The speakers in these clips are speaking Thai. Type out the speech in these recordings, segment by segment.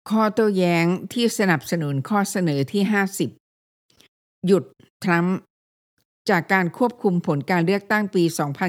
ข้อโต้แย้งที่สนับสนุนข้อเสนอที่ 50 หยุดทรัมป์จากการควบคุมผลการเลือกตั้งปี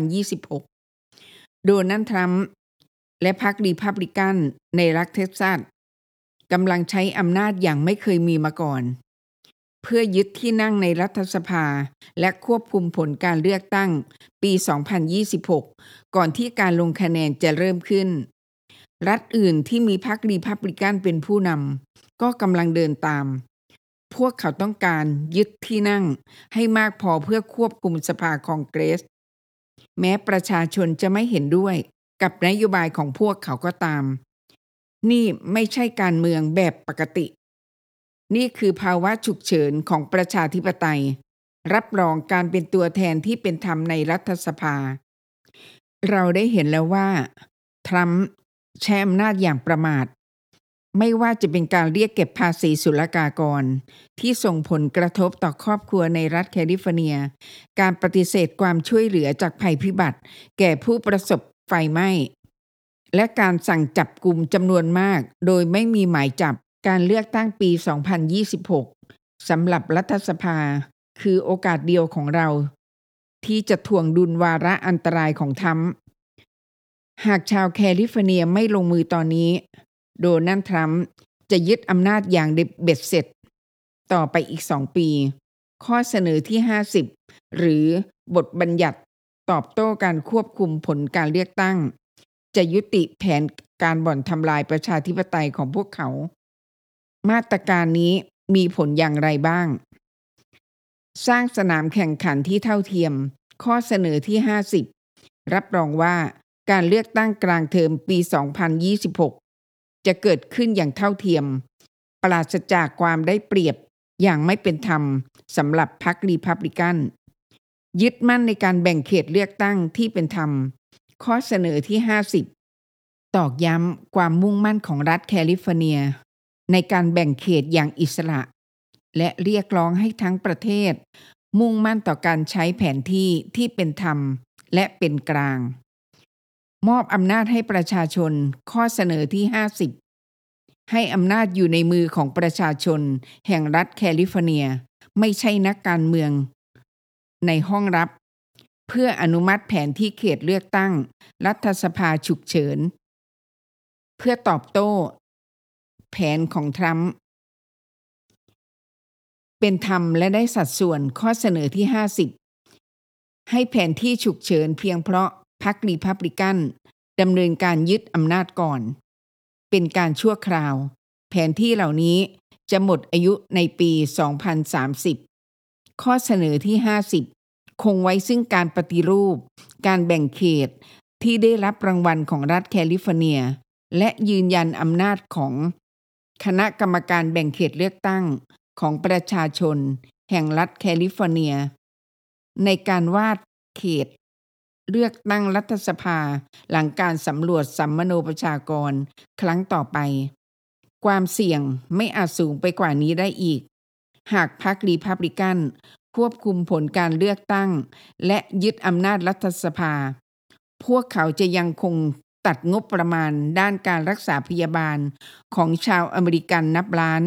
2026 โดนัลด์ทรัมป์และพรรครีพับลิกันในรัฐเท็กซัสกำลังใช้อำนาจอย่างไม่เคยมีมาก่อน เพื่อยึดที่นั่งในรัฐสภาและควบคุมผลการเลือกตั้งปี 2026 ก่อนที่การลงคะแนนจะเริ่มขึ้น รัฐอื่นที่มีพรรครีพับลิกันเป็นผู้นำก็กำลังเดินตาม พวกเขาต้องการยึดที่นั่งให้มากพอเพื่อควบคุมสภาคองเกรส แม้ประชาชนจะไม่เห็นด้วยกับนโยบายของพวกเขาก็ตาม นี่ไม่ใช่การเมืองแบบปกติ นี่คือภาวะฉุกเฉินของประชาธิปไตย รับรองการเป็นตัวแทนที่เป็นธรรมในรัฐสภา เราได้เห็นแล้วว่าทรัมป์ใช้อำนาจอย่างประมาท ไม่ว่าจะเป็นการเรียกเก็บภาษีศุลกากรที่ส่งผลกระทบต่อครอบครัวในรัฐแคลิฟอร์เนีย การปฏิเสธความช่วยเหลือจากภัยพิบัติแก่ผู้ประสบไฟไหม้ และการสั่งจับกุมจำนวนมากโดยไม่มีหมายจับการเลือกตั้งปี 2026 สำหรับรัฐสภาคือโอกาสเดียวของเราที่จะถ่วงดุลวาระอันตรายของทรัมป์ หากชาวแคลิฟอร์เนียไม่ลงมือตอนนี้โดนัลด์ทรัมป์จะยึดอำนาจอย่างเบ็ดเสร็จต่อไปอีก2 ปีข้อเสนอที่ 50 หรือบทบัญญัติตอบโต้การควบคุมผลการเลือกตั้งจะยุติแผนการบ่อนทำลายประชาธิปไตยของพวกเขามาตรการนี้มีผลอย่างไรบ้างสร้างสนามแข่งขันที่เท่าเทียมข้อเสนอที่ 50 รับรองว่าการเลือกตั้งกลางเทอมปี 2026 จะเกิดขึ้นอย่างเท่าเทียมปราศจากความได้เปรียบอย่างไม่เป็นธรรมสำหรับพรรครีพับลิกันยึดมั่นในการแบ่งเขตเลือกตั้งที่เป็นธรรมข้อเสนอที่ 50 ตอกย้ำความมุ่งมั่นของรัฐแคลิฟอร์เนียในการแบ่งเขตอย่างอิสระและเรียกร้องให้ทั้งประเทศมุ่งมั่นต่อการใช้แผนที่ที่เป็นธรรมและเป็นกลางมอบอำนาจให้ประชาชนข้อเสนอที่ 50 ให้อำนาจอยู่ในมือของประชาชนแห่งรัฐแคลิฟอร์เนียไม่ใช่นักการเมืองในห้องลับเพื่ออนุมัติแผนที่เขตเลือกตั้งรัฐสภาฉุกเฉินเพื่อตอบโต้แผนของทรัมป์เป็นธรรมและได้สัดส่วนข้อเสนอที่ 50 ให้แผนที่ฉุกเฉินเพียงเพราะพรรครีพับลิกันดำเนินการยึดอำนาจก่อนเป็นการชั่วคราวแผนที่เหล่านี้จะหมดอายุในปี 2030 ข้อเสนอที่ 50 คงไว้ซึ่งการปฏิรูปการแบ่งเขตที่ได้รับรางวัลของรัฐแคลิฟอร์เนียและยืนยันอำนาจของคณะกรรมการแบ่งเขตเลือกตั้งของประชาชนแห่งรัฐแคลิฟอร์เนียในการวาดเขตเลือกตั้งรัฐสภาหลังการสำรวจสัมมโนประชากรครั้งต่อไปความเสี่ยงไม่อาจสูงไปกว่านี้ได้อีกหากพรรครีพับลิกันควบคุมผลการเลือกตั้งและยึดอำนาจรัฐสภาพวกเขาจะยังคงตัดงบประมาณด้านการรักษาพยาบาลของชาวอเมริกันนับล้าน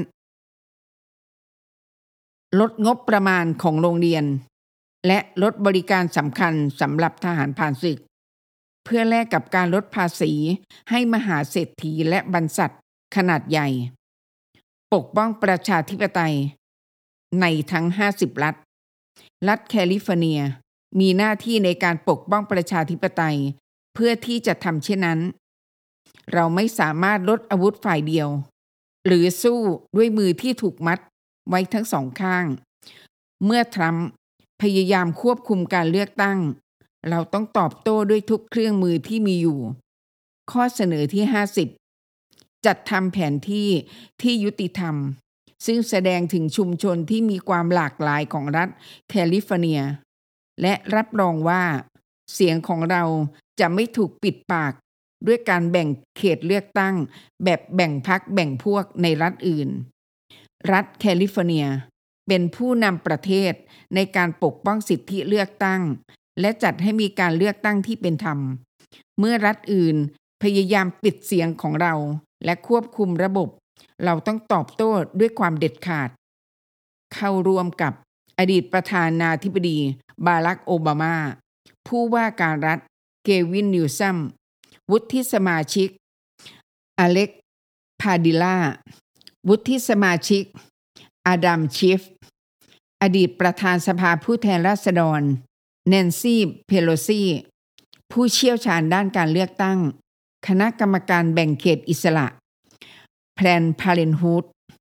ลดงบประมาณของโรงเรียนและลดบริการสำคัญสำหรับทหารผ่านศึกเพื่อแลกกับการลดภาษีให้มหาเศรษฐีและบรรษัทขนาดใหญ่ปกป้องประชาธิปไตยในทั้ง50รัฐแคลิฟอร์เนียมีหน้าที่ในการปกป้องประชาธิปไตยเพื่อที่จะทำเช่นนั้นเราไม่สามารถลดอาวุธฝ่ายเดียวหรือสู้ด้วยมือที่ถูกมัดไว้ทั้งสองข้างเมื่อทรัมป์พยายามควบคุมการเลือกตั้งเราต้องตอบโต้ด้วยทุกเครื่องมือที่มีอยู่ข้อเสนอที่ 50 จัดทำแผนที่ที่ยุติธรรมซึ่งแสดงถึงชุมชนที่มีความหลากหลายของรัฐแคลิฟอร์เนียและรับรองว่าเสียงของเราจะไม่ถูกปิดปากด้วยการแบ่งเขตเลือกตั้งแบบแบ่งพรรคแบ่งพวกในรัฐอื่นรัฐแคลิฟอร์เนียเป็นผู้นำประเทศในการปกป้องสิทธิเลือกตั้งและจัดให้มีการเลือกตั้งที่เป็นธรรมเมื่อรัฐอื่นพยายามปิดเสียงของเราและควบคุมระบบเราต้องตอบโต้ด้วยความเด็ดขาดเข้าร่วมกับอดีตประธานาธิบดีบารักโอบามาผู้ว่าการรัฐเกวินนิวซัมวุฒิสมาชิกอเล็กพาดิล่าวุฒิสมาชิกอดัมชีฟอดีตประธานสภาผู้แทนราษฎรแนนซี่เพโลซีผู้เชี่ยวชาญด้านการเลือกตั้งคณะกรรมการแบ่งเขตอิสระ Planned Parenthood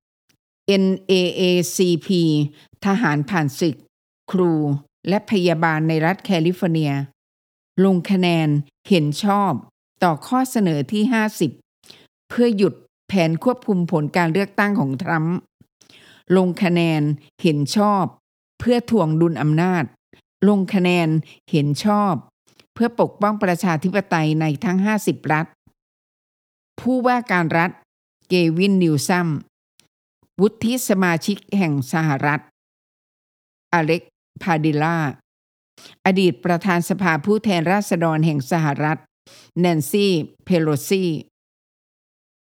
NAACP ทหารผ่านศึกครูและพยาบาลในรัฐแคลิฟอร์เนียลงคะแนนเห็นชอบต่อข้อเสนอที่50เพื่อหยุดแผนควบคุมผลการเลือกตั้งของทรัมป์ลงคะแนนเห็นชอบเพื่อถ่วงดุลอำนาจลงคะแนนเห็นชอบเพื่อปกป้องประชาธิปไตยในทั้ง50รัฐผู้ว่าการรัฐเกวินนิวซัมวุฒิสมาชิกแห่งสหรัฐอเล็กพาดิล่าอดีตประธานสภาผู้แทนราษฎรแห่งสหรัฐแนนซี่เพโลซี